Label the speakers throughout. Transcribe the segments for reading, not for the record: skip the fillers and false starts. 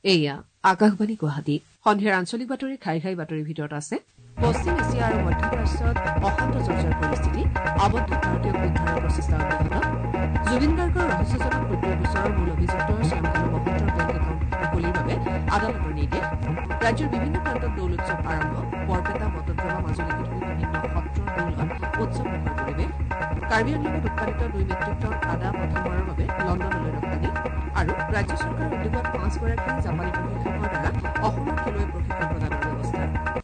Speaker 1: এয়া আকাশবাণী গুৱাহাটী সন্ধিয়াৰ আঞ্চলিক বাতৰি ঘাই বাতৰিৰ ভিতৰত আছে পশ্চিম এছিয়া আৰু মধ্যপ্ৰাচ্যত অশান্ত চৰ্চাৰ পৰিস্থিতি আবদ্ধ ভাৰতীয় উদ্ধাৰৰ প্ৰচেষ্টা অব্যাহত জুবিন গাৰ্গৰ ৰহস্যজনক মৃত্যুৰ গোচৰৰ মূল অভিযুক্ত শ্যামকানু মহন্তৰ বেংক একাউণ্ট মুকলিৰ বাবে আদালতৰ নিৰ্দেশ ৰাজ্যৰ বিভিন্ন প্ৰান্তত দৌল উৎসৱ আৰম্ভ বৰপেটা মটদ্ৰমা মাজুলীকে ধৰি বিভিন্ন সত্ৰৰ দৌলত উৎসৱমুখৰ পৰিৱেশ কাৰ্বি আংলঙত উৎপাদিত 2 মেট্ৰিক টন আদা প্ৰথমবাৰৰ বাবে লণ্ডনলৈ ৰপ্তানি আৰু ৰাজ্য চৰকাৰৰ উদ্যোগত 5গৰাকী জাপানী প্ৰশিক্ষকৰ দ্বাৰা অসমৰ খেলুৱৈ প্ৰশিক্ষণ প্ৰদানৰ ব্যৱস্থা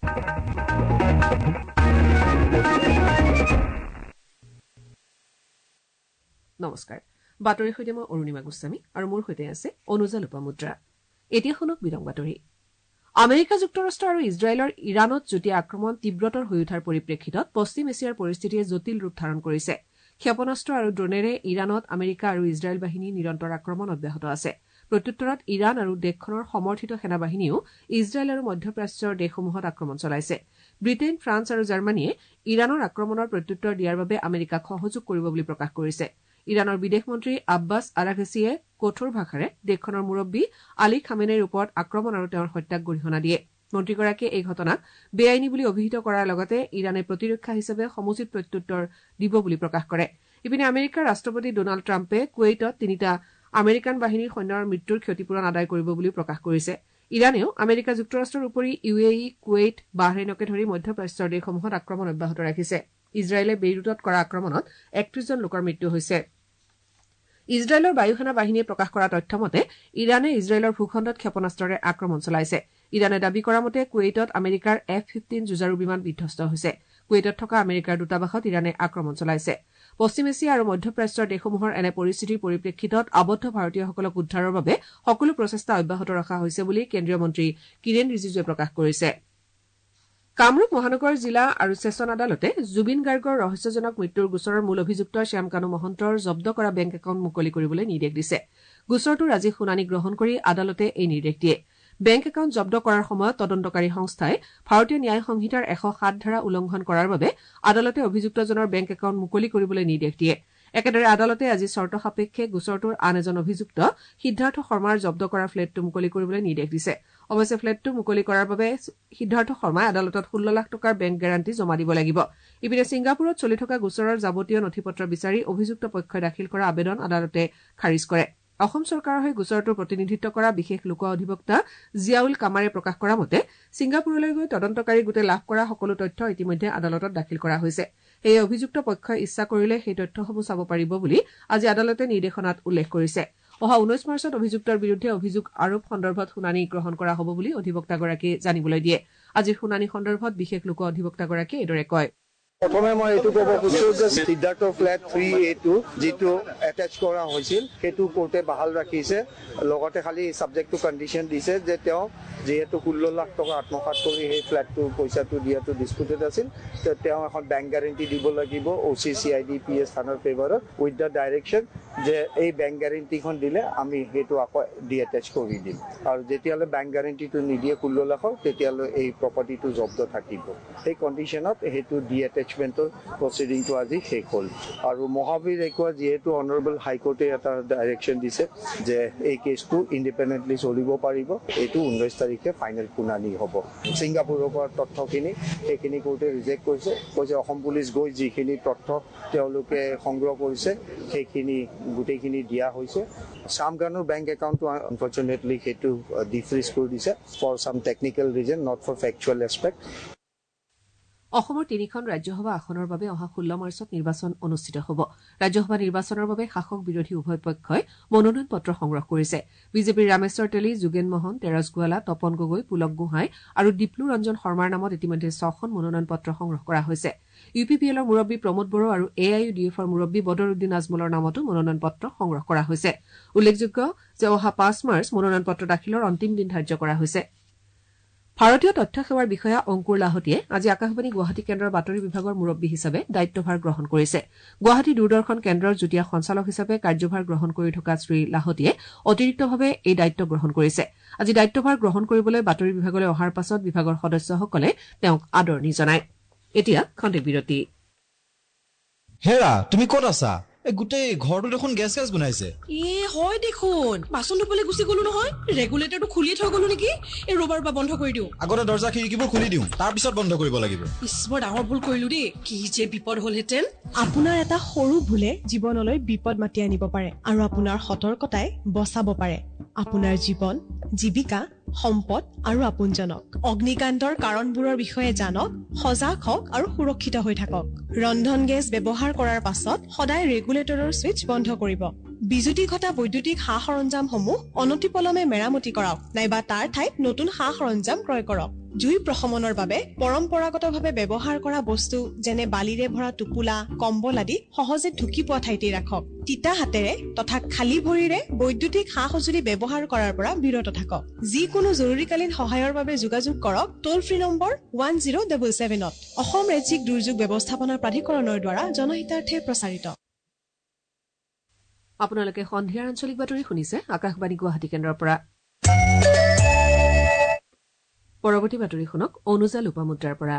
Speaker 1: নমস্কাৰ বাতৰিৰ সৈতে মই অৰুণিমা গোস্বামী আৰু মোৰ সৈতে আছে অনুজা লোপামুদ্ৰা এতিয়া শুনক বিৰং বাতৰি আমেৰিকা যুক্তৰাষ্ট্ৰ আৰু ইজৰাইলৰ ইৰাণত যুটীয়া আক্ৰমণ তীব্ৰতৰ হৈ উঠাৰ পৰিপ্ৰেক্ষিতত পশ্চিম এছিয়াৰ পৰিস্থিতিয়ে জটিল ৰূপ ধাৰণ কৰিছে ক্ষেপণাস্ত্ৰ আৰু ড্ৰোনেৰে ইৰাণত আমেৰিকা আৰু ইজৰাইল বাহিনী নিৰন্তৰ আক্ৰমণ অব্যাহত আছে প্ৰত্যুত্তৰত ইৰাণ আৰু দেশখনৰ সমৰ্থিত সেনাবাহিনীয়েও ইজৰাইল আৰু মধ্যপ্ৰাচ্যৰ দেশসমূহত আক্ৰমণ চলাইছে ব্ৰিটেইন ফ্ৰান্স আৰু জাৰ্মানীয়ে ইৰাণৰ আক্ৰমণৰ প্ৰত্যুত্তৰ দিয়াৰ বাবে আমেৰিকাক সহযোগ কৰিব বুলি প্ৰকাশ কৰিছে ইৰাণৰ বিদেশ মন্ত্ৰী আব্বাছ আৰাঘছিয়ে কঠোৰ ভাষাৰে দেশখনৰ মুৰব্বী আলী খামেনেইৰ ওপৰত আক্ৰমণ আৰু তেওঁৰ হত্যাক গৰিহণা দিয়ে মন্ত্ৰীগৰাকীয়ে এই ঘটনাক বেআইনী বুলি অভিহিত কৰাৰ লগতে ইৰাণে প্ৰতিৰক্ষা হিচাপে সমুচিত প্ৰত্যুত্তৰ দিব বুলি প্ৰকাশ কৰে ইপিনে আমেৰিকাৰ ৰাষ্ট্ৰপতি ডোনাল্ড ট্ৰাম্পে কুৱেইটত 3টা আমেৰিকান বাহিনীৰ সৈন্যৰ মৃত্যুৰ ক্ষতিপূৰণ আদায় কৰিব বুলি প্ৰকাশ কৰিছে ইৰাণেও আমেৰিকা যুক্তৰাষ্ট্ৰৰ উপৰি UAE কুৱেইট বাহৰেইনকে ধৰি মধ্যপ্ৰাচ্যৰ দেশসমূহত আক্ৰমণ অব্যাহত ৰাখিছে ইজৰাইলে বেইৰুটত কৰা আক্ৰমণত 31 জন লোকৰ মৃত্যু হৈছে ইজৰাইলৰ বায়ুসেনা বাহিনীয়ে প্ৰকাশ কৰা তথ্য মতে ইৰাণে ইজৰাইলৰ ভূখণ্ডত ক্ষেপণাস্ত্ৰৰে আক্ৰমণ চলাইছে ইৰাণে দাবী কৰা মতে কুৱেইটত আমেৰিকাৰ F-15 যুঁজাৰু বিমান বিধ্বস্ত হৈছে কুৱেইটত থকা আমেৰিকাৰ দূতাবাসত ইৰাণে আক্ৰমণ চলাইছে পশ্চিম এছিয়া আৰু মধ্যপ্ৰাচ্যৰ দেশসমূহৰ এনে পৰিস্থিতিৰ পৰিপ্ৰেক্ষিতত আবদ্ধ ভাৰতীয়সকলক উদ্ধাৰৰ বাবে সকলো প্ৰচেষ্টা অব্যাহত ৰখা হৈছে বুলি কেন্দ্ৰীয় মন্ত্ৰী কিৰেণ ৰিজিজুৱে প্ৰকাশ কৰিছে কামৰূপ মহানগৰ জিলা আৰু ছেছন আদালতে জুবিন গাৰ্গৰ ৰহস্যজনক মৃত্যুৰ গোচৰৰ মূল অভিযুক্ত শ্যামকানু মহন্তৰ জব্দ কৰা বেংক একাউণ্ট মুকলি কৰিবলৈ নিৰ্দেশ দিছে গোচৰটোৰ আজি শুনানি গ্ৰহণ কৰি আদালতে এই নিৰ্দেশ দিয়ে বেংক একাউণ্ট জব্দ কৰাৰ সময়ত তদন্তকাৰী সংস্থাই ভাৰতীয় ন্যায় সংহিতাৰ 107 ধাৰা উলংঘন কৰাৰ বাবে আদালতে অভিযুক্তজনৰ বেংক একাউণ্ট মুকলি কৰিবলৈ নিৰ্দেশ দিয়ে একেদৰে আদালতে আজি চৰ্ত সাপেক্ষে গোচৰটোৰ আন এজন অভিযুক্ত সিদ্ধাৰ্থ শৰ্মাৰ জব্দ কৰা ফ্লেটটো মুকলি কৰিবলৈ নিৰ্দেশ দিছে অৱশ্যে ফ্লেটটো মুকলি কৰাৰ বাবে সিদ্ধাৰ্থ শৰ্মাই আদালতত 16 লাখ টকাৰ বেংক গ্যাৰাণ্টি জমা দিব লাগিব ইপিনে ছিংগাপুৰত চলি থকা গোচৰৰ যাৱতীয় নথিপত্ৰ বিচাৰি অভিযুক্ত পক্ষই দাখিল কৰা আবেদন আদালতে খাৰিজ কৰে অসম চৰকাৰৰ হৈ গোচৰটোৰ প্ৰতিনিধিত্ব কৰা বিশেষ লোক অধিবক্তা জিয়াউল কামাৰে প্ৰকাশ কৰা মতে ছিংগাপুৰলৈ গৈ তদন্তকাৰী গোটে লাভ কৰা সকলো তথ্য ইতিমধ্যে আদালতত দাখিল কৰা হৈছে এই অভিযুক্ত পক্ষই ইচ্ছা কৰিলে সেই তথ্যসমূহ চাব পাৰিব বুলি আজি আদালতে নিৰ্দেশনাত উল্লেখ কৰিছে অহা 19 মাৰ্চত অভিযুক্তৰ বিৰুদ্ধে অভিযোগ আৰোপ সন্দৰ্ভত শুনানি গ্ৰহণ কৰা হ'ব বুলি অধিবক্তাগৰাকীয়ে জানিবলৈ দিয়ে আজিৰ শুনানি সন্দৰ্ভত বিশেষ লোক অধিবক্তাগৰাকীয়ে এইদৰে কয়
Speaker 2: প্ৰথমে মই এইটো ক'ব খুজিছো যে সিদ্ধাৰ্থ ফ্লেট 3A2 যিটো এটেচ কৰা হৈছিল সেইটো কোৰ্টে বাহাল ৰাখিছে লগতে খালি সাবজেক্টটো কণ্ডিশ্যন দিছে যে তেওঁ যেহেতু 16 লাখ টকা আত্মসাৎ কৰি সেই ফ্লেটটো পইচাটো দিয়াটো ডিসপুটেড আছিল তেওঁ এখন বেংক গ্যাৰাণ্টি দিব লাগিব OCCIDPS থানাৰ ফেভাৰত উইথ দ্য ডাইৰেকশ্যন যে এই বেংক গ্যাৰাণ্টিখন দিলে আমি সেইটো আকৌ ডিএটেচ কৰি দিম আৰু যেতিয়ালৈ বেংক গ্যাৰাণ্টিটো নিদিয়ে 16 লাখৰ তেতিয়ালৈ এই প্ৰপাৰ্টিটো জব্দ থাকিব সেই কণ্ডিশ্যনত সেইটো ডিএটেচমেণ্টৰ প্ৰচিডিংটো আজি শেষ হ'ল আৰু মহাবীৰ একোৱা যেহেতু অনাৰেবল হাইকোৰ্টে এটা ডাইৰেকশ্যন দিছে যে এই কেছটো ইণ্ডিপেণ্ডেণ্টলি চলিব পাৰিব এইটো 19 তাৰিখে ফাইনেল শুনানি হ'ব ছিংগাপুৰৰ পৰা তথ্যখিনি সেইখিনি কোৰ্টে ৰিজেক্ট কৰিছে অসম পুলিচ গৈ যিখিনি তথ্য তেওঁলোকে সংগ্ৰহ কৰিছে সেইখিনি গোটেইখিনি দিয়া হৈছে শ্যামকানুৰ বেংক একাউণ্টটো আনফৰ্চুনেটলি সেইটো ডিফ্ৰিজ কৰি দিছে for some technical reason not for factual aspect
Speaker 1: অসমৰ 3খন ৰাজ্যসভা আসনৰ বাবে অহা 16 মাৰ্চত নিৰ্বাচন অনুষ্ঠিত হ'ব ৰাজ্যসভা নিৰ্বাচনৰ বাবে শাসক বিৰোধী উভয় পক্ষই মনোনয়ন পত্ৰ সংগ্ৰহ কৰিছে বিজেপিৰ ৰামেশ্বৰ তেলী যোগেন মোহন তেৰজ গোৱালা তপন গগৈ পুলক গোহাঁই আৰু দীপ্লু ৰঞ্জন শৰ্মাৰ নামত ইতিমধ্যে 6খন মনোনয়ন পত্ৰ সংগ্ৰহ কৰা হৈছে UPPLৰ মুৰব্বী প্ৰমোদ বড়ো আৰু AIUDFৰ মুৰব্বী বদৰুদ্দিন আজমলৰ নামতো মনোনয়ন পত্ৰ সংগ্ৰহ কৰা হৈছে উল্লেখযোগ্য যে অহা 5 মাৰ্চ মনোনয়ন পত্ৰ দাখিলৰ অন্তিম দিন ধাৰ্য কৰা হৈছে ভাৰতীয় তথ্য সেৱাৰ বিষয়া অংকুৰ লাহতীয়ে আজি আকাশবাণী গুৱাহাটী কেন্দ্ৰৰ বাতৰি বিভাগৰ মুৰব্বী হিচাপে দায়িত্বভাৰ গ্ৰহণ কৰিছে গুৱাহাটী দূৰদৰ্শন কেন্দ্ৰৰ যুটীয়া সঞ্চালক হিচাপে কাৰ্যভাৰ গ্ৰহণ কৰি থকা শ্ৰী লাহতীয়ে অতিৰিক্তভাৱে এই দায়িত্ব গ্ৰহণ কৰিছে আজি দায়িত্বভাৰ গ্ৰহণ কৰিবলৈ বাতৰি বিভাগলৈ অহাৰ পাছত বিভাগৰ সদস্যসকলে তেওঁক আদৰণি জনায় এতিয়া খন্তেক বিৰতি
Speaker 3: হেৰা তুমি ক'ত আছা গোটেই ঘৰটো দেখোন গেছ বনাইছে
Speaker 4: হয় দেখোন বাচন ধুবলৈ গুচি গলো নহয় ৰেগুলেটৰটো খুলিয়ে থৈ গলো নেকি এই ৰবাৰ বা বন্ধ কৰি দিও
Speaker 3: আগতে দৰ্জা খিৰিকীবোৰ খুলি দিও তাৰ পিছত বন্ধ কৰিব লাগিব
Speaker 4: বৰ ডাঙৰ ভুল কৰিলো দেই কি যে বিপদ হলহেঁতেন
Speaker 5: আপোনাৰ এটা সৰু ভুলে জীৱনলৈ বিপদ মাতি আনিব পাৰে আৰু আপোনাৰ সতৰ্কতাই বচাব পাৰে আপোনাৰ জীৱন জীৱিকা সম্পদ আৰু আপোনজনক অগ্নিকাণ্ডৰ কাৰণবোৰৰ বিষয়ে জানক সজাগ হওক আৰু সুৰক্ষিত হৈ থাকক ৰন্ধন গেছ ব্যৱহাৰ কৰাৰ পাছত সদায় ৰেগুলেটৰৰ ছুইচ বন্ধ কৰিব বিজুতি ঘটা বৈদ্যুতিক সা-সৰঞ্জামসমূহ অনতিপলমে মেৰামতি কৰক নাইবা তাৰ ঠাইত নতুন সা-সৰঞ্জাম ক্ৰয় কৰক জুই প্ৰশমনৰ বাবে পৰম্পৰাগতভাৱে ব্যৱহাৰ কৰা বস্তু যেনে বালিৰে ভৰা টোপোলা কম্বল আদি সহজে ঢুকি পোৱা ঠাইতে ৰাখক তিতা হাতেৰে তথা খালী ভৰিৰে বৈদ্যুতিক সা-সঁজুলি ব্যৱহাৰ কৰাৰ পৰা বিৰত থাকক যিকোনো জৰুৰীকালীন সহায়ৰ বাবে যোগাযোগ কৰক টোল ফ্ৰী নম্বৰ 1077 অসম ৰাজ্যিক দুৰ্যোগ ব্যৱস্থাপনা প্ৰাধিকৰণৰ দ্বাৰা জনহিতাৰ্থে প্ৰচাৰিত
Speaker 1: আপোনালোকে সন্ধিয়াৰ আঞ্চলিক বাতৰি শুনিছে আকাশবাণী গুৱাহাটী কেন্দ্ৰৰ পৰা পৰৱৰ্তী বাতৰি শুনক অনুজা লোপামুদ্ৰাৰ পৰা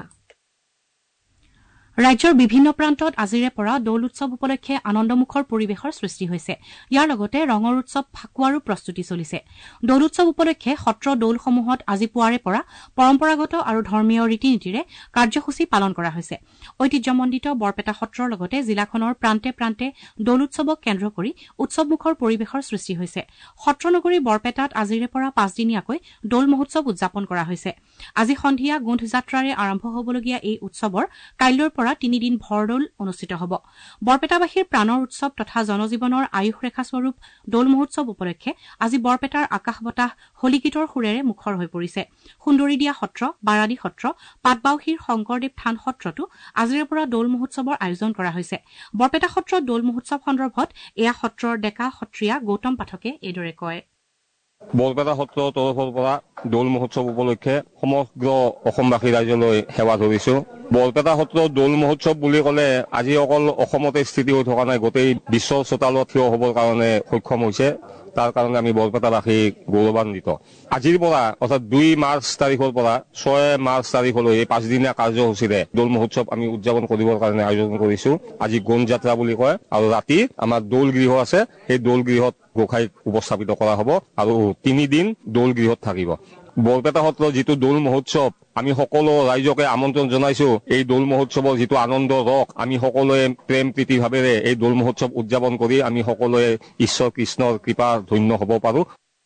Speaker 6: ৰাজ্যৰ বিভিন্ন প্ৰান্তত আজিৰে পৰা দৌল উৎসৱ উপলক্ষে আনন্দমুখৰ পৰিৱেশৰ সৃষ্টি হৈছে ইয়াৰ লগতে ৰঙৰ উৎসৱ ফাকুৱাৰো প্ৰস্তুতি চলিছে দৌল উৎসৱ উপলক্ষে সত্ৰ দৌলসমূহত আজি পুৱাৰে পৰা পৰম্পৰাগত আৰু ধৰ্মীয় ৰীতি নীতিৰে কাৰ্যসূচী পালন কৰা হৈছে ঐতিহ্যমণ্ডিত বৰপেটা সত্ৰৰ লগতে জিলাখনৰ প্ৰান্তে প্ৰান্তে দৌল উৎসৱক কেন্দ্ৰ কৰি উৎসৱমুখৰ পৰিৱেশৰ সৃষ্টি হৈছে সত্ৰনগৰী বৰপেটাত আজিৰে পৰা 5 দিনীয়াকৈ দৌল মহোৎসৱ উদযাপন কৰা হৈছে আজি সন্ধিয়া গোন্ধ যাত্ৰাৰে আৰম্ভ হ'বলগীয়া এই উৎসৱৰ কাইলৈৰ 3 দিন ভৰদৌল অনুষ্ঠিত হ'ব বৰপেটাবাসীৰ প্ৰাণৰ উৎসৱ তথা জনজীৱনৰ আয়ুষ ৰেখা স্বৰূপ দৌল মহোৎসৱ উপলক্ষে আজি বৰপেটাৰ আকাশ বতাহ হলিগীতৰ সুৰেৰে মুখৰ হৈ পৰিছে সুন্দৰীদিয়া সত্ৰ বাৰাদী সত্ৰ পাটবাউসীৰ শংকৰদেৱ থান সত্ৰতো আজিৰে পৰা দৌল মহোৎসৱৰ আয়োজন কৰা হৈছে বৰপেটা সত্ৰত দৌল মহোৎসৱ সন্দৰ্ভত এয়া সত্ৰৰ ডেকা সত্ৰীয়া গৌতম পাঠকে এইদৰে কয়
Speaker 7: বৰপেটা সত্ৰৰ তৰফৰ পৰা দৌল মহোৎসৱ উপলক্ষে সমগ্ৰ অসমবাসী ৰাইজলৈ সেৱা ধৰিছো বৰপেটা সত্ৰৰ দৌল মহোৎসৱ বুলি ক'লে আজি অকল অসমতে স্থিতি হৈ থকা নাই গোটেই বিশ্বৰ চোতালত থিয় হ'বৰ কাৰণে সক্ষম হৈছে তাৰ কাৰণে আমি বৰপেটাবাসী গৌৰৱান্বিত আজিৰ পৰা অৰ্থাৎ 2 মাৰ্চ তাৰিখৰ পৰা 6 মাৰ্চ তাৰিখলৈ এই 5 দিনীয়া কাৰ্যসূচীৰে দৌল মহোৎসৱ আমি উদযাপন কৰিবৰ কাৰণে আয়োজন কৰিছো আজি গোন্ধ যাত্ৰা বুলি কয় আৰু ৰাতি আমাৰ দৌল গৃহ আছে সেই দৌল গৃহত গোসাঁইক উপস্থাপিত কৰা হ'ব আৰু 3 দিন দৌল গৃহত থাকিব বৰপেটা সত্ৰৰ যিটো দৌল মহোৎসৱ আমি সকলো ৰাইজকে আমন্ত্ৰণ জনাইছো এই দৌল মহোৎসৱৰ যিটো আনন্দ ৰস আমি সকলোৱে প্ৰেম প্ৰীতি ভাৱেৰে এই দৌল মহোৎসৱ উদযাপন কৰি আমি সকলোৱে ঈশ্বৰ কৃষ্ণৰ কৃপা ধন্য হ'ব পাৰো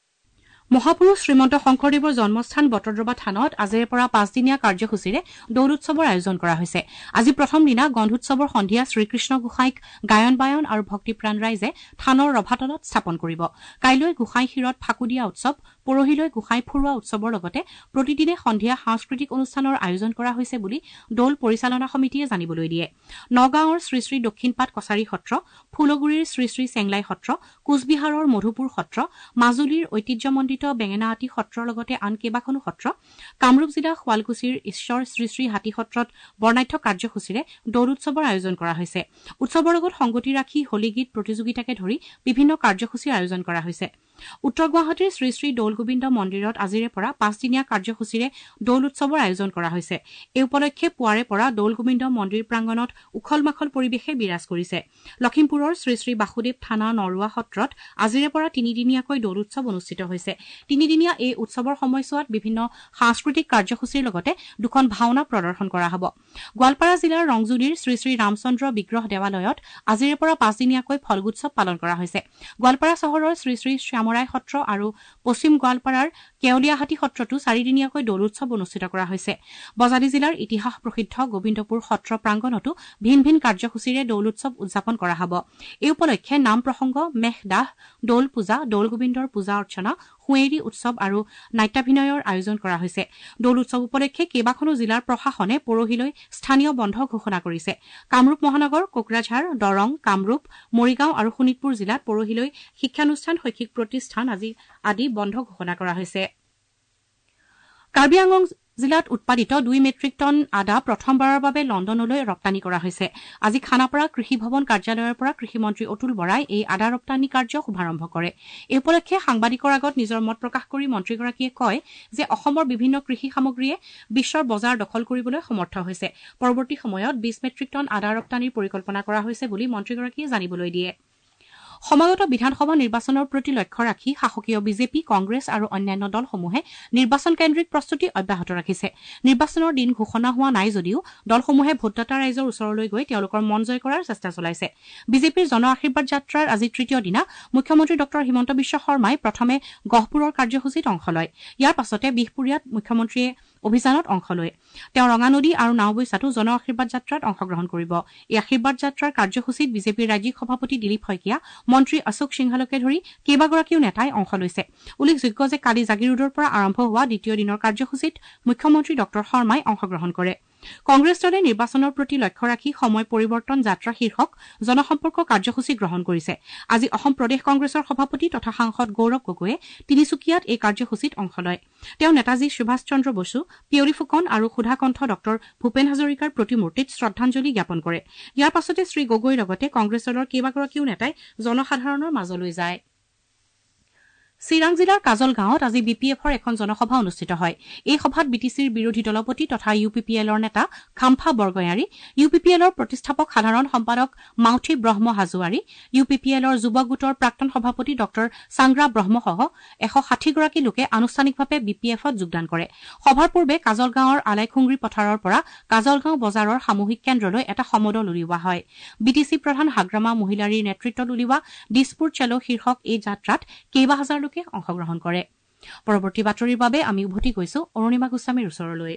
Speaker 6: মহাপুৰুষ শ্ৰীমন্ত শংকৰদেৱৰ জন্মস্থান বটদ্ৰৱা থানত আজিৰে পৰা 5 দিনীয়া কাৰ্যসূচীৰে দৌল উৎসৱৰ আয়োজন কৰা হৈছে আজি প্ৰথম দিনা গন্ধোৎসৱৰ সন্ধিয়া শ্ৰীকৃষ্ণ গোসাঁইক গায়ন বায়ন আৰু ভক্তিপ্ৰাণ ৰাইজে থানৰ ৰভাতলত স্থাপন কৰিব কাইলৈ গোসাঁই শিৰত ফাকু দিয়া উৎসৱ পৰহিলৈ গোসাঁই ফুৰোৱা উৎসৱৰ লগতে প্ৰতিদিনে সন্ধিয়া সাংস্কৃতিক অনুষ্ঠানৰ আয়োজন কৰা হৈছে বুলি দৌল পৰিচালনা সমিতিয়ে জানিবলৈ দিয়ে নগাঁৱৰ শ্ৰী শ্ৰী দক্ষিণপাট কছাৰী সত্ৰ ফুলগুৰিৰ শ্ৰী শ্ৰী চেংলাই সত্ৰ কোচবিহাৰৰ মধুপুৰ সত্ৰ মাজুলীৰ ঐতিহ্যমণ্ডিত বেঙেনাআটি সত্ৰৰ লগতে আন কেইবাখনো সত্ৰ কামৰূপ জিলা শুৱালকুছিৰ ঈশ্বৰ শ্ৰী শ্ৰী হাতী সত্ৰত বৰ্ণাঢ্য কাৰ্যসূচীৰে দৌল উৎসৱৰ আয়োজন কৰা হৈছে উৎসৱৰ লগত সংগতি ৰাখি হলিগীত প্ৰতিযোগিতাকে ধৰি বিভিন্ন কাৰ্যসূচীৰ আয়োজন কৰা হৈছে উত্তৰ গুৱাহাটীৰ শ্ৰী শ্ৰী দৌল গোবিন্দ মন্দিৰত আজিৰে পৰা 5 দিনীয়া কাৰ্যসূচীৰে দৌল উৎসৱৰ আয়োজন কৰা হৈছে এই উপলক্ষে পুৱাৰে পৰা দৌল গোবিন্দ মন্দিৰ প্ৰাংগণত উখল মাখল পৰিৱেশে বিৰাজ কৰিছে লখিমপুৰৰ শ্ৰী শ্ৰী বাসুদেৱ থানা নৰুৱা সত্ৰত আজিৰে পৰা 3 দিনীয়াকৈ দৌল উৎসৱ অনুষ্ঠিত হৈছে 3 দিনীয়া এই উৎসৱৰ সময়ছোৱাত বিভিন্ন সাংস্কৃতিক কাৰ্যসূচীৰ লগতে দুখন ভাওনা প্ৰদৰ্শন কৰা হ'ব গোৱালপাৰা জিলাৰ ৰংজুলিৰ শ্ৰী শ্ৰী ৰামচন্দ্ৰ বিগ্ৰহ দেৱালয়ত আজিৰে পৰা 5 দিনীয়াকৈ ফলগোৎসৱ পালন কৰা হৈছে গোৱালপাৰা চহৰৰ শ্ৰী শ্ৰী শ্যামৰাই সত্ৰ আৰু পশ্চিম গোৱালপাৰাৰ কেওলিয়াহাটী সত্ৰতো 4 দিনীয়াকৈ দৌল উৎসৱ অনুষ্ঠিত কৰা হৈছে বজালী জিলাৰ ইতিহাস প্ৰসিদ্ধ গোবিন্দপুৰ সত্ৰ প্ৰাংগণতো ভিন ভিন কাৰ্যসূচীৰে দৌল উৎসৱ উদযাপন কৰা হ'ব এই উপলক্ষে নাম প্ৰসংগ মেঘদাহ দৌল পূজা দৌল গোবিন্দৰ পূজা অৰ্চনা হুঁৱেৰী উৎসৱ আৰু নাট্যাভিনয়ৰ আয়োজন কৰা হৈছে দৌল উৎসৱ উপলক্ষে কেইবাখনো জিলাৰ প্ৰশাসনে পৰহিলৈ স্থানীয় বন্ধ ঘোষণা কৰিছে কামৰূপ মহানগৰ কোকৰাঝাৰ দৰং কামৰূপ মৰিগাঁও আৰু শোণিতপুৰ জিলাত পৰহিলৈ শিক্ষানুষ্ঠান শৈক্ষিক প্ৰতিষ্ঠান আদি বন্ধ ঘোষণা কৰা হৈছে কাৰ্বি আংলং জিলাত উৎপাদিত 2 মেট্ৰিক টন আদা প্ৰথমবাৰৰ বাবে লণ্ডনলৈ ৰপ্তানি কৰা হৈছে। আজি খানাপাৰা কৃষি ভৱন কাৰ্যালয়ৰ পৰা কৃষিমন্ত্ৰী অতুল বৰাই এই আদা ৰপ্তানি কাৰ্য শুভাৰম্ভ কৰে। এই উপলক্ষে সাংবাদিকৰ আগত নিজৰ মত প্ৰকাশ কৰি মন্ত্ৰীগৰাকীয়ে কয় যে অসমৰ বিভিন্ন কৃষি সামগ্ৰীয়ে বিশ্বৰ বজাৰ দখল কৰিবলৈ সমৰ্থ হৈছে। পৰৱৰ্তী সময়ত 20 মেট্ৰিক টন আদা ৰপ্তানিৰ পৰিকল্পনা কৰা হৈছে বুলি মন্ত্ৰীগৰাকীয়ে জানিবলৈ দিয়ে। সমাগত বিধানসভা নিৰ্বাচনৰ প্ৰতি লক্ষ্য ৰাখি শাসকীয় বিজেপি, কংগ্ৰেছ আৰু অন্যান্য দলসমূহে নিৰ্বাচন কেন্দ্ৰিক প্ৰস্তুতি অব্যাহত ৰাখিছে। নিৰ্বাচনৰ দিন ঘোষণা হোৱা নাই যদিও দলসমূহে ভোটদাতা ৰাইজৰ ওচৰলৈ গৈ তেওঁলোকৰ মন জয় কৰাৰ চেষ্টা চলাইছে। বিজেপিৰ জন আশীৰ্বাদ যাত্ৰাৰ আজি তৃতীয় দিনা মুখ্যমন্ত্ৰী ডঃ হিমন্ত বিশ্ব শৰ্মাই প্ৰথমে গহপুৰৰ কাৰ্যসূচীত অংশ লয়। ইয়াৰ পাছতে বিহপুৰীয়াত মুখ্যমন্ত্ৰীয়ে অভিযানত অংশ লয়। তেওঁ ৰঙানদী আৰু নাওবৈচাতো জন আশীৰ্বাদ যাত্ৰাত অংশগ্ৰহণ কৰিব। এই আশীৰ্বাদ যাত্ৰাৰ কাৰ্যসূচীত বিজেপিৰ ৰাজ্যিক সভাপতি দিলীপ শইকীয়া, মন্ত্ৰী অশোক সিংহালকে ধৰি কেইবাগৰাকীও নেতাই অংশ লৈছে। উল্লেখযোগ্য যে কালি জাগিৰোডৰ পৰা আৰম্ভ হোৱা দ্বিতীয় দিনৰ কাৰ্যসূচীত মুখ্যমন্ত্ৰী ডঃ শৰ্মাই অংশগ্ৰহণ কৰে। কংগ্ৰেছ দলে নিৰ্বাচনৰ প্ৰতি লক্ষ্য ৰাখি সময় পৰিৱৰ্তন যাত্ৰা শীৰ্ষক জনসম্পৰ্ক কাৰ্যসূচী গ্ৰহণ কৰিছে। আজি অসম প্ৰদেশ কংগ্ৰেছৰ সভাপতি তথা সাংসদ গৌৰৱ গগৈয়ে তিনিচুকীয়াত এই কাৰ্যসূচীত অংশ লয়। তেওঁ নেতাজী সুভাষ চন্দ্ৰ বসু, পিয়লি ফুকন আৰু সুধাকণ্ঠ ডঃ ভূপেন হাজৰিকাৰ প্ৰতিমূৰ্তিত শ্ৰদ্ধাঞ্জলি জ্ঞাপন কৰে। ইয়াৰ পাছতে শ্ৰী গগৈৰ লগতে কংগ্ৰেছ দলৰ কেইবাগৰাকীও নেতাই জনসাধাৰণৰ মাজলৈ যায়। চিৰাং জিলাৰ কাজল গাঁৱত আজি বিপিএফৰ এখন জনসভা অনুষ্ঠিত হয়। এই সভাত বিটিচিৰ বিৰোধী দলপতি তথা ইউপিপিএলৰ নেতা খাম্ফা বৰগয়াৰী, ইউপিপিএলৰ প্ৰতিষ্ঠাপক সাধাৰণ সম্পাদক মাউথি ব্ৰহ্ম হাজোৱাৰী, ইউপিপিএলৰ যুৱ গোটৰ প্ৰাক্তন সভাপতি ডঃ চাংগ্ৰা ব্ৰহ্মসহ 160গৰাকী লোকে আনুষ্ঠানিকভাৱে বিপিএফত যোগদান কৰে। সভাৰ পূৰ্বে কাজল গাঁৱৰ আলাইখুংৰি পথাৰৰ পৰা কাজলগাঁও বজাৰৰ সামূহিক কেন্দ্ৰলৈ এটা সমদল উলিওৱা হয়। বিটিচি প্ৰধান হাগ্ৰামা মহিলাৰীৰ নেতৃত্বত উলিওৱা দিছপুৰ চেলো শীৰ্ষক এই যাত্ৰাত কেইবাহাজাৰ লোকে অংশগ্ৰহণ কৰে। পৰৱৰ্তী বাতৰিৰ বাবে আমি উভতি গৈছো অৰুণিমা গোস্বামীৰ ওচৰলৈ।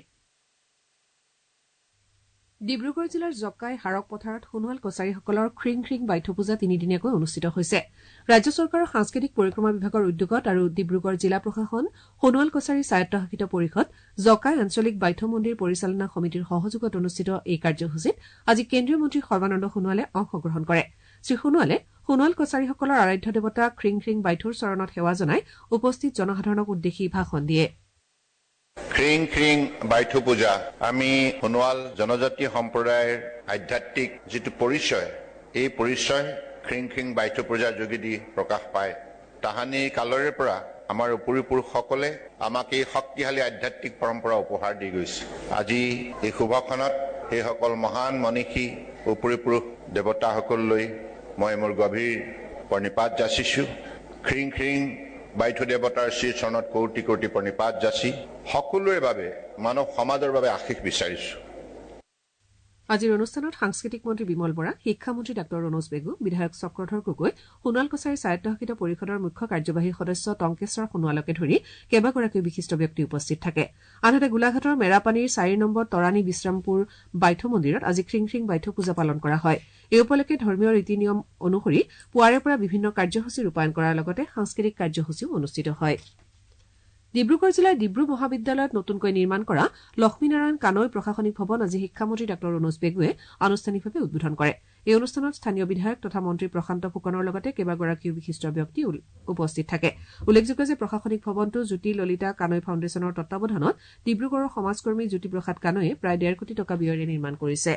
Speaker 1: ডিব্ৰুগড় জিলাৰ জকাই হাৰক পথাৰত সোণোৱাল কছাৰীসকলৰ খ্ৰিং খ্ৰিং বাইথ পূজা তিনিদিনীয়াকৈ অনুষ্ঠিত হৈছে। ৰাজ্য চৰকাৰৰ সাংস্কৃতিক পৰিক্ৰমা বিভাগৰ উদ্যোগত আৰু ডিব্ৰুগড় জিলা প্ৰশাসন, সোণোৱাল কছাৰী স্বায়ত্তশাসিত পৰিষদ, জকাই আঞ্চলিক বাইথ মন্দিৰ পৰিচালনা সমিতিৰ সহযোগত অনুষ্ঠিত এই কাৰ্যসূচীত আজি কেন্দ্ৰীয় মন্ত্ৰী সৰ্বানন্দ সোণোৱালে অংশগ্ৰহণ কৰে। শ্ৰীসোণোৱালে সোণোৱাল কছাৰীসকলৰ আৰাধ্য দেৱতা খ্ৰিং খ্ৰিং বাইথৰ চৰণত সেৱা জনাই উপস্থিত জনসাধাৰণক উদ্দেশ্যি ভাষণ দিয়ে।
Speaker 8: খ্ৰিং খ্ৰিং বাইথ পূজা আমি সোণোৱাল জনজাতি সম্প্ৰদায়ৰ আধ্যাত্মিক যিটো পৰিচয়, এই পৰিচয় খ্ৰিং খ্ৰিং বাইথ পূজাৰ যোগেদি প্ৰকাশ পায়। তাহানি কালৰে পৰা আমাৰ উপৰিপুৰুষসকলে আমাক এই শক্তিশালী আধ্যাত্মিক পৰম্পৰা উপহাৰ দি গৈছে। আজি এই শুভক্ষণত সেইসকল মহান মনীষী উপৰিপুৰুষ দেৱতাসকললৈ মই মোৰ গভীৰ প্ৰণিপাত যাচিছো। খ্ৰিং খ্ৰিং বাইথ দেৱতাৰ শ্ৰীচৰণত কোটি কোটি প্ৰণিপাত যাচি সকলোৰে বাবে মানৱ সমাজৰ বাবে আশীষ বিচাৰিছো।
Speaker 1: আজিৰ অনুষ্ঠানত সাংস্কৃতিক মন্ত্ৰী বিমল বৰা, শিক্ষামন্ত্ৰী ডাঃ ৰণোজ বেগু, বিধায়ক চক্ৰধৰ গগৈ, সোণোৱাল কছাৰী স্বায়ত্তশাসিত পৰিষদৰ মুখ্য কাৰ্যবাহী সদস্য টংকেশ্বৰ সোণোৱালকে ধৰি কেইবাগৰাকীও বিশিষ্ট ব্যক্তি উপস্থিত থাকে। আনহাতে গোলাঘাটৰ মেৰাপানীৰ 4 নম্বৰ তৰাণী বিশ্ৰামপুৰ বাইথ মন্দিৰত আজি খ্ৰিং খ্ৰিং বাইথ পূজা পালন কৰা হয়। এই উপলক্ষে ধৰ্মীয় ৰীতি নিয়ম অনুসৰি পুৱাৰে পৰা বিভিন্ন কাৰ্যসূচী ৰূপায়ণ কৰাৰ লগতে সাংস্কৃতিক কাৰ্যসূচীও অনুষ্ঠিত হয়। ডিব্ৰুগড় জিলাৰ ডিব্ৰু মহাবিদ্যালয়ত নতুনকৈ নিৰ্মাণ কৰা লক্ষ্মীনাৰায়ণ কানৈ প্ৰশাসনিক ভৱন আজি শিক্ষামন্ত্ৰী ডাঃ ৰণোজ বেগুৱে আনুষ্ঠানিকভাৱে উদ্বোধন কৰে। এই অনুষ্ঠানত স্থানীয় বিধায়ক তথা মন্ত্ৰী প্ৰশান্ত ফুকনৰ লগতে কেইবাগৰাকীও বিশিষ্ট ব্যক্তি উপস্থিত থাকে। উল্লেখযোগ্য যে প্ৰশাসনিক ভৱনটো জ্যোতি ললিতা কানৈ ফাউণ্ডেশ্যনৰ তত্বাৱধানত ডিব্ৰুগড়ৰ সমাজকৰ্মী জ্যোতিপ্ৰসাদ কানৈয়ে প্ৰায় 1.5 কোটি টকা ব্যয়েৰে নিৰ্মাণ কৰিছে।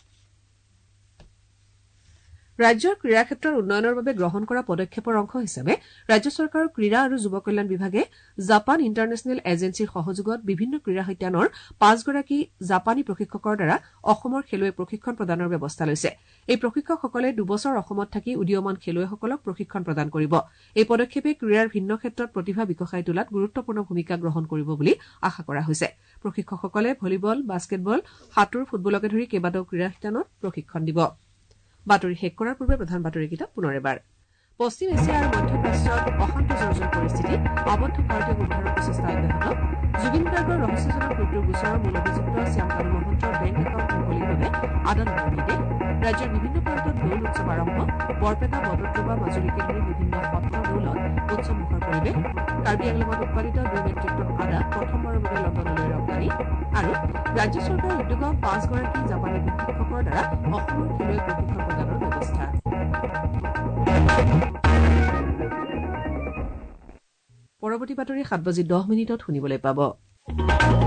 Speaker 1: ৰাজ্যৰ ক্ৰীড়া ক্ষেত্ৰৰ উন্নয়নৰ বাবে গ্ৰহণ কৰা পদক্ষেপৰ অংশ হিচাপে ৰাজ্য চৰকাৰৰ ক্ৰীড়া আৰু যুৱ কল্যাণ বিভাগে জাপান ইণ্টাৰনেশ্যনেল এজেন্সিৰ সহযোগত বিভিন্ন ক্ৰীড়া সৈতানৰ 5গৰাকী জাপানী প্ৰশিক্ষকৰ দ্বাৰা অসমৰ খেলুৱৈ প্ৰশিক্ষণ প্ৰদানৰ ব্যৱস্থা লৈছে। এই প্ৰশিক্ষকসকলে 2 বছৰ অসমত থাকি উদীয়মান খেলুৱৈসকলক প্ৰশিক্ষণ প্ৰদান কৰিব। এই পদক্ষেপে ক্ৰীড়াৰ ভিন্ন ক্ষেত্ৰত প্ৰতিভা বিকশাই তোলাত গুৰুত্বপূৰ্ণ ভূমিকা গ্ৰহণ কৰিব বুলি আশা কৰা হৈছে। প্ৰশিক্ষকসকলে ভলীবল, বাস্কেটবল, সাঁতোৰ, ফুটবলকে ধৰি কেইবাটাও ক্ৰীড়া শিতানত প্ৰশিক্ষণ দিব। বাতৰি শেষ কৰাৰ পূৰ্বে প্ৰধান বাতৰিকেইটা পুনৰ এবাৰ। পশ্চিম এছিয়া আৰু মধ্যপ্ৰাচ্যত অশান্ত জৰ্জৰ পৰিস্থিতি, আবদ্ধ ভাৰতীয় উদ্ধাৰৰ প্ৰচেষ্টা অব্যাহত। জুবিন গাৰ্গৰ ৰহস্যজনক মৃত্যুৰ গোচৰৰ মূল অভিযুক্ত শ্যামকানু মহন্তৰ বেংক একাউণ্ট মুকলিৰ বাবে আদালতৰ নিৰ্দেশ। ৰাজ্যৰ বিভিন্ন প্ৰান্তত দৌল উৎসৱ আৰম্ভ। বৰপেটা, বদৰদোবা, মাজুলীকে ধৰি বিভিন্ন সত্ৰৰ দৌলত উৎসৱমুখৰ পৰিৱেশ। কাৰ্বি আংলঙত উৎপাদিত 2 মেট্ৰিক টন আদা প্ৰথমবাৰৰ বাবে লণ্ডনলৈ ৰপ্তানি। আৰু ৰাজ্য চৰকাৰৰ উদ্যোগত 5গৰাকী জাপানী প্ৰশিক্ষকৰ দ্বাৰা অসমৰ খেলুৱৈ প্ৰশিক্ষণ প্ৰদানৰ ব্যৱস্থা। পৰৱৰ্তী বাতৰি 7:10 শুনিবলৈ পাব।